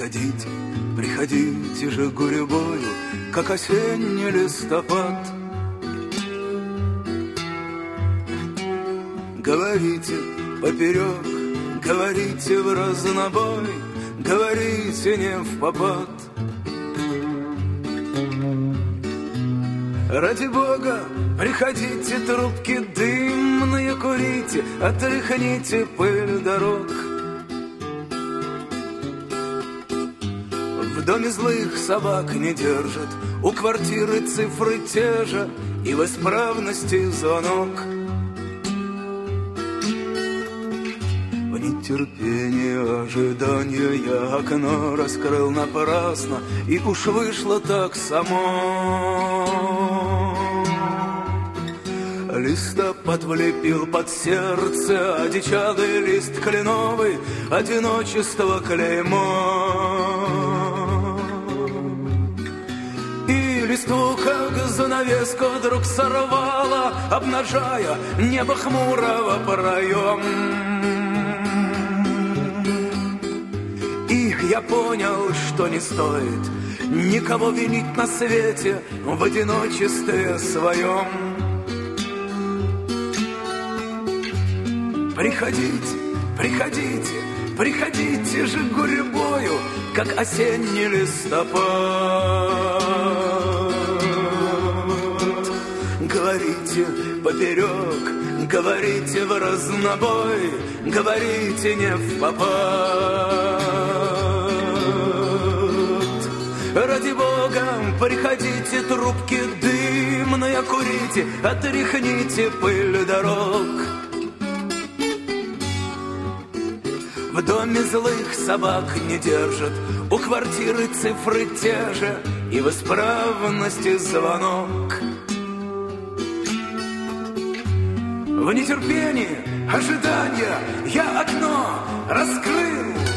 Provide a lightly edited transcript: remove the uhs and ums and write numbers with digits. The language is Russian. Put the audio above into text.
Приходите, приходите же гурьбою, как осенний листопад. Говорите поперек, говорите в разнобой, говорите не впопад. Ради Бога, приходите, трубки дымные курите, отряхните пыль дорог. В доме злых собак не держат, у квартиры цифры те же, и в исправности звонок. В нетерпении ожидания я окно раскрыл напрасно, и уж вышло так само. Листопад влепил под сердце одичалый лист кленовый, одиночество клеймо. И листву, как занавеску, вдруг сорвало, обнажая небо хмурого проем. И я понял, что не стоит никого винить на свете в одиночестве своем. Приходите, приходите, приходите же гурьбою, как осенний листопад. Говорите поперек, говорите в разнобой, говорите не впопад. Ради Бога, приходите, трубки дымные курите, отряхните пыль дорог. В доме злых собак не держат, у квартиры цифры те же, и в исправности звонок. В нетерпении ожидания я окно раскрыл